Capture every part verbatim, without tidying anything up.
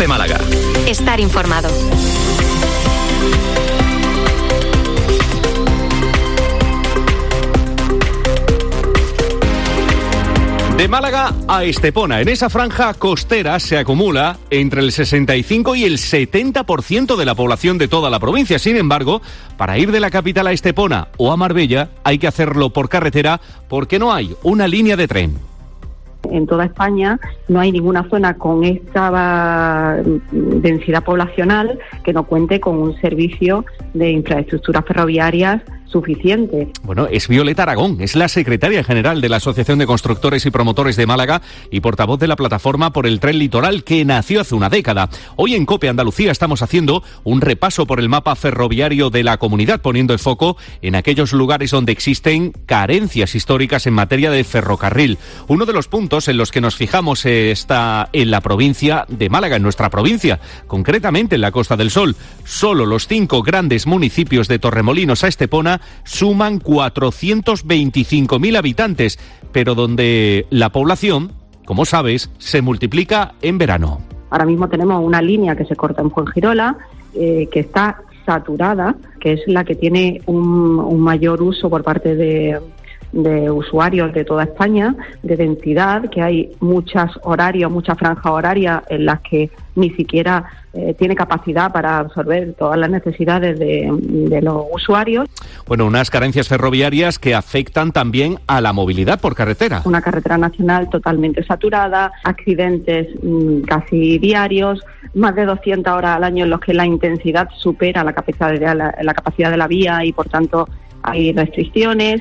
COPE Málaga. Estar informado. De Málaga a Estepona, en esa franja costera se acumula entre el sesenta y cinco y el setenta por ciento de la población de toda la provincia. Sin embargo, para ir de la capital a Estepona o a Marbella hay que hacerlo por carretera porque no hay una línea de tren. En toda España no hay ninguna zona con esta densidad poblacional que no cuente con un servicio de infraestructuras ferroviarias suficiente. Bueno, es Violeta Aragón, es la secretaria general de la Asociación de Constructores y Promotores de Málaga y portavoz de la plataforma por el Tren Litoral, que nació hace una década. Hoy en COPE Andalucía estamos haciendo un repaso por el mapa ferroviario de la comunidad, poniendo el foco en aquellos lugares donde existen carencias históricas en materia de ferrocarril. Uno de los puntos en los que nos fijamos está en la provincia de Málaga, en nuestra provincia, concretamente en la Costa del Sol. Solo los cinco grandes municipios de Torremolinos a Estepona suman cuatrocientos veinticinco mil habitantes, pero donde la población, como sabes, se multiplica en verano. Ahora mismo tenemos una línea que se corta en Fuengirola, eh, que está saturada, que es la que tiene un, un mayor uso por parte de, de usuarios de toda España, de densidad, que hay muchos horarios, muchas franjas horarias en las que ni siquiera eh, tiene capacidad para absorber todas las necesidades de, de los usuarios. Bueno, unas carencias ferroviarias que afectan también a la movilidad por carretera. Una carretera nacional totalmente saturada, accidentes mmm, casi diarios, más de doscientas horas al año en los que la intensidad supera la capacidad de la, la capacidad de la vía y por tanto hay restricciones.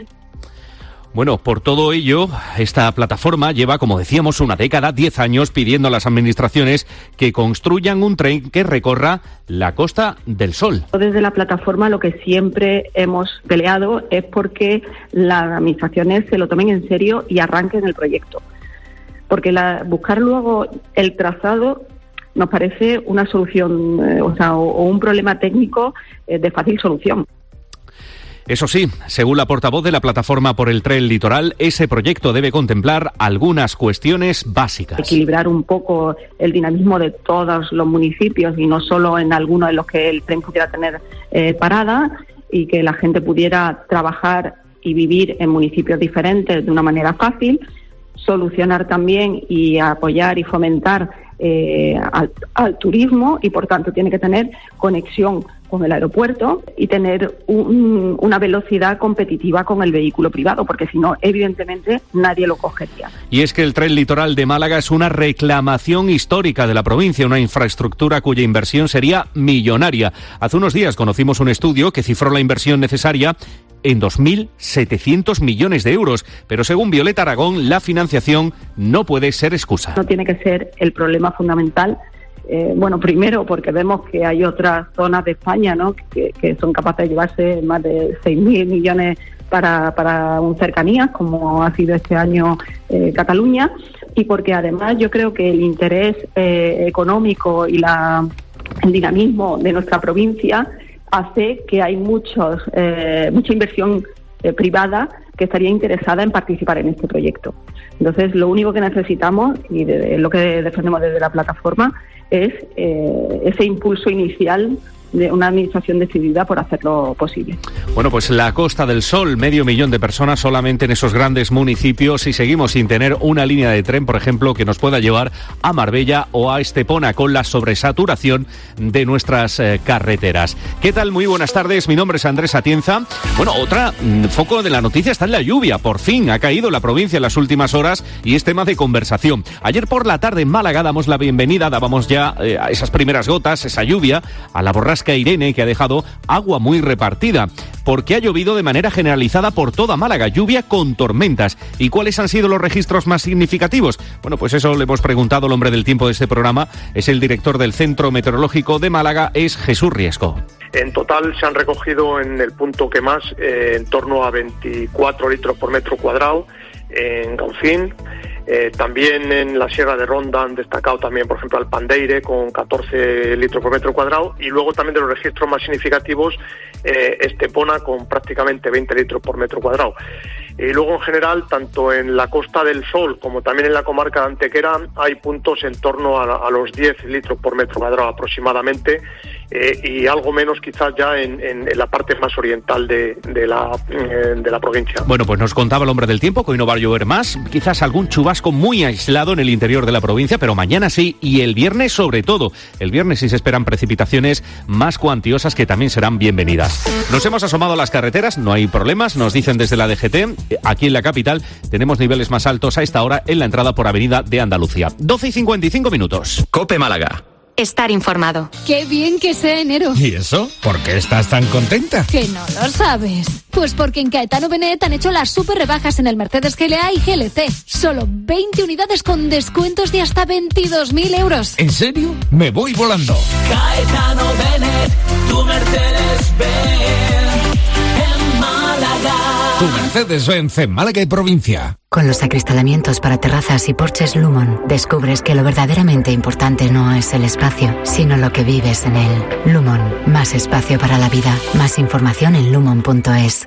Bueno, por todo ello, esta plataforma lleva, como decíamos, una década, diez años, pidiendo a las administraciones que construyan un tren que recorra la Costa del Sol. Desde la plataforma lo que siempre hemos peleado es porque las administraciones se lo tomen en serio y arranquen el proyecto. Porque la, buscar luego el trazado nos parece una solución, eh, o sea, o, o un problema técnico eh, de fácil solución. Eso sí, según la portavoz de la Plataforma por el Tren Litoral, ese proyecto debe contemplar algunas cuestiones básicas. Equilibrar un poco el dinamismo de todos los municipios y no solo en algunos en los que el tren pudiera tener eh, parada y que la gente pudiera trabajar y vivir en municipios diferentes de una manera fácil. Solucionar también y apoyar y fomentar eh, al, al turismo y por tanto tiene que tener conexión con el aeropuerto y tener un, una velocidad competitiva con el vehículo privado, porque si no, evidentemente, nadie lo cogería. Y es que el Tren Litoral de Málaga es una reclamación histórica de la provincia, una infraestructura cuya inversión sería millonaria. Hace unos días conocimos un estudio que cifró la inversión necesaria en dos mil setecientos millones de euros, pero según Violeta Aragón, la financiación no puede ser excusa. No tiene que ser el problema fundamental. Eh, bueno, primero porque vemos que hay otras zonas de España, ¿no?, que, que son capaces de llevarse más de seis mil millones para, para un cercanías, como ha sido este año eh, Cataluña, y porque además yo creo que el interés eh, económico y la, el dinamismo de nuestra provincia hace que hay muchos eh, mucha inversión eh, privada que estaría interesada en participar en este proyecto. Entonces, lo único que necesitamos, y de, de lo que defendemos desde la plataforma, es eh, ese impulso inicial de una administración decidida por hacerlo posible. Bueno, pues la Costa del Sol, medio millón de personas solamente en esos grandes municipios y seguimos sin tener una línea de tren, por ejemplo, que nos pueda llevar a Marbella o a Estepona con la sobresaturación de nuestras eh, carreteras. ¿Qué tal? Muy buenas tardes, mi nombre es Andrés Atienza. Bueno, otra mmm, foco de la noticia está en la lluvia. Por fin ha caído la provincia en las últimas horas y es tema de conversación. Ayer por la tarde en Málaga damos la bienvenida, dábamos ya eh, a esas primeras gotas, esa lluvia, a la borrasca Irene, que ha dejado agua muy repartida, porque ha llovido de manera generalizada por toda Málaga, lluvia con tormentas. ¿Y cuáles han sido los registros más significativos? Bueno, pues eso le hemos preguntado al hombre del tiempo de este programa, es el director del Centro Meteorológico de Málaga, es Jesús Riesco. En total se han recogido en el punto que más, eh, en torno a veinticuatro litros por metro cuadrado en Gaucín. Eh, también en la Sierra de Ronda han destacado también, por ejemplo, Alpandeire con catorce litros por metro cuadrado, y luego también de los registros más significativos, eh, Estepona con prácticamente veinte litros por metro cuadrado. Y luego, en general, tanto en la Costa del Sol como también en la comarca de Antequera, hay puntos en torno a, a los diez litros por metro cuadrado aproximadamente, eh, y algo menos quizás ya en, en, en la parte más oriental de, de, la, eh, de la provincia. Bueno, pues nos contaba el hombre del tiempo que hoy no va a llover más, quizás algún chubasco muy aislado en el interior de la provincia, pero mañana sí, y el viernes sobre todo. El viernes sí se esperan precipitaciones más cuantiosas que también serán bienvenidas. Nos hemos asomado a las carreteras, no hay problemas, nos dicen desde la D G T. Aquí en la capital tenemos niveles más altos a esta hora en la entrada por Avenida de Andalucía. doce y cincuenta y cinco minutos. COPE Málaga. Estar informado. ¡Qué bien que sea enero! ¿Y eso? ¿Por qué estás tan contenta? Que no lo sabes. Pues porque en Caetano Benet han hecho las súper rebajas en el Mercedes G L A y G L C. Solo veinte unidades con descuentos de hasta veintidós mil euros. ¿En serio? Me voy volando. Caetano Benet, tu Mercedes-Benz en Málaga. Tu Mercedes-Benz en Málaga y provincia. Con los acristalamientos para terrazas y porches Lumon, descubres que lo verdaderamente importante no es el espacio, sino lo que vives en él. Lumon, más espacio para la vida. Más información en lumon punto es.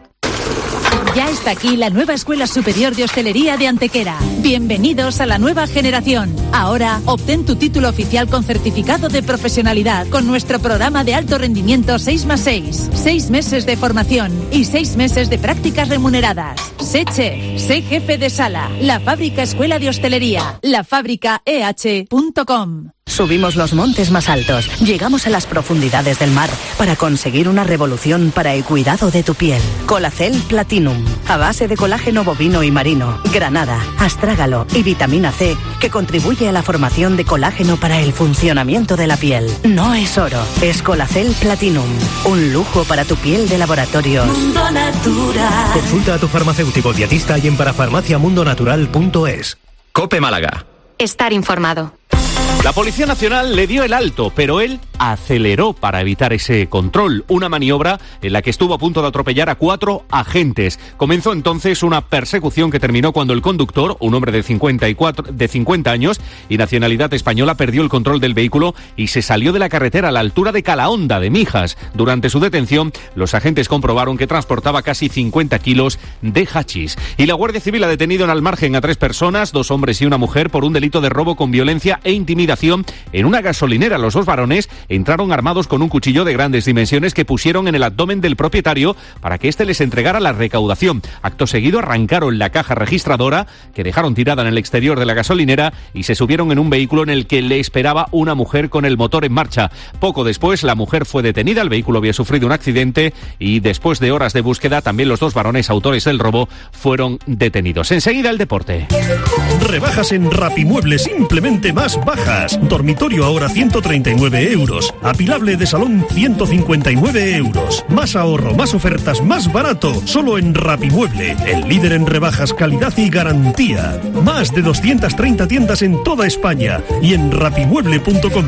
Ya está aquí la nueva Escuela Superior de Hostelería de Antequera. Bienvenidos a la nueva generación. Ahora, obtén tu título oficial con certificado de profesionalidad con nuestro programa de alto rendimiento seis más seis. seis meses de formación y seis meses de prácticas remuneradas. Sé chef, sé jefe de sala. La Fábrica Escuela de Hostelería. la fábrica e h punto com. Subimos los montes más altos, llegamos a las profundidades del mar para conseguir una revolución para el cuidado de tu piel. Colacel Platinum, a base de colágeno bovino y marino, granada, astrágalo y vitamina C, que contribuye a la formación de colágeno para el funcionamiento de la piel. No es oro, es Colacel Platinum, un lujo para tu piel de laboratorio. Mundo Natural. Consulta a tu farmacéutico dietista y en parafarmacia mundo natural punto es. COPE Málaga. Estar informado. La Policía Nacional le dio el alto, pero él aceleró para evitar ese control. Una maniobra en la que estuvo a punto de atropellar a cuatro agentes. Comenzó entonces una persecución que terminó cuando el conductor, un hombre de cincuenta y cuatro, de cincuenta años y nacionalidad española, perdió el control del vehículo y se salió de la carretera a la altura de Calahonda de Mijas. Durante su detención, los agentes comprobaron que transportaba casi cincuenta kilos de hachís. Y la Guardia Civil ha detenido en Almargen a tres personas, dos hombres y una mujer, por un delito de robo con violencia e intimidación en una gasolinera. Los dos varones entraron armados con un cuchillo de grandes dimensiones que pusieron en el abdomen del propietario para que éste les entregara la recaudación. Acto seguido arrancaron la caja registradora que dejaron tirada en el exterior de la gasolinera y se subieron en un vehículo en el que le esperaba una mujer con el motor en marcha. Poco después la mujer fue detenida, el vehículo había sufrido un accidente y después de horas de búsqueda también los dos varones autores del robo fueron detenidos. Enseguida el deporte. Rebajas en Rapimueble, simplemente más bajas. Dormitorio ahora ciento treinta y nueve euros. Apilable de salón ciento cincuenta y nueve euros. Más ahorro, más ofertas, más barato. Solo en Rapimueble, el líder en rebajas, calidad y garantía. Más de doscientas treinta tiendas en toda España y en rapimueble punto com.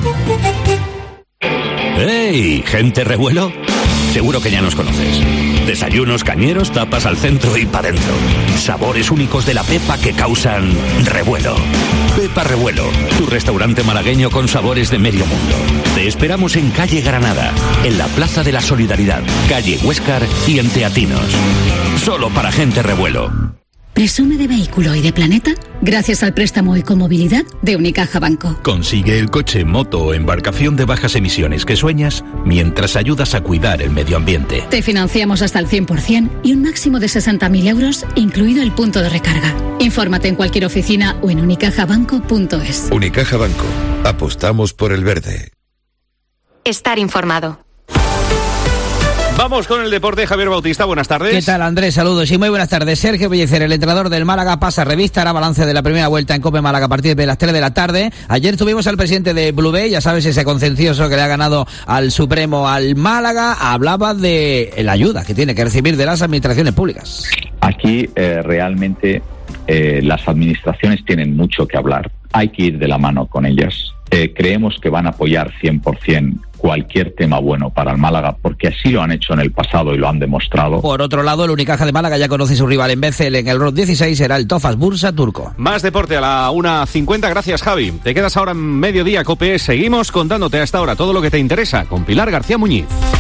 ¡Hey! ¿Gente revuelo? Seguro que ya nos conoces. Desayunos cañeros, tapas al centro y para dentro. Sabores únicos de la Pepa que causan revuelo. Pepa Revuelo, tu restaurante malagueño con sabores de medio mundo. Te esperamos en calle Granada, en la Plaza de la Solidaridad, calle Huéscar y en Teatinos. Solo para gente revuelo. Presume de vehículo y de planeta gracias al préstamo Ecomovilidad de Unicaja Banco. Consigue el coche, moto o embarcación de bajas emisiones que sueñas mientras ayudas a cuidar el medio ambiente. Te financiamos hasta el cien por ciento y un máximo de sesenta mil euros, incluido el punto de recarga. Infórmate en cualquier oficina o en unicaja banco punto es. Unicaja Banco. Apostamos por el verde. Estar informado. Vamos con el deporte. Javier Bautista, buenas tardes. ¿Qué tal, Andrés? Saludos y muy buenas tardes. Sergio Pellicer, el entrenador del Málaga, pasa revista, hará balance de la primera vuelta en Cope Málaga a partir de las tres de la tarde. Ayer tuvimos al presidente de Blue Bay, ya sabes, ese concencioso que le ha ganado al Supremo al Málaga. Hablaba de la ayuda que tiene que recibir de las administraciones públicas. Aquí eh, realmente eh, las administraciones tienen mucho que hablar. Hay que ir de la mano con ellas. Eh, creemos que van a apoyar cien por ciento cualquier tema bueno para el Málaga, porque así lo han hecho en el pasado y lo han demostrado. Por otro lado, el Unicaja de Málaga ya conoce su rival en Becel en el Road dieciséis, será el Tofas Bursa turco. Más deporte a la una cincuenta, gracias Javi. Te quedas ahora en Mediodía Cope, seguimos contándote hasta ahora todo lo que te interesa con Pilar García Muñiz.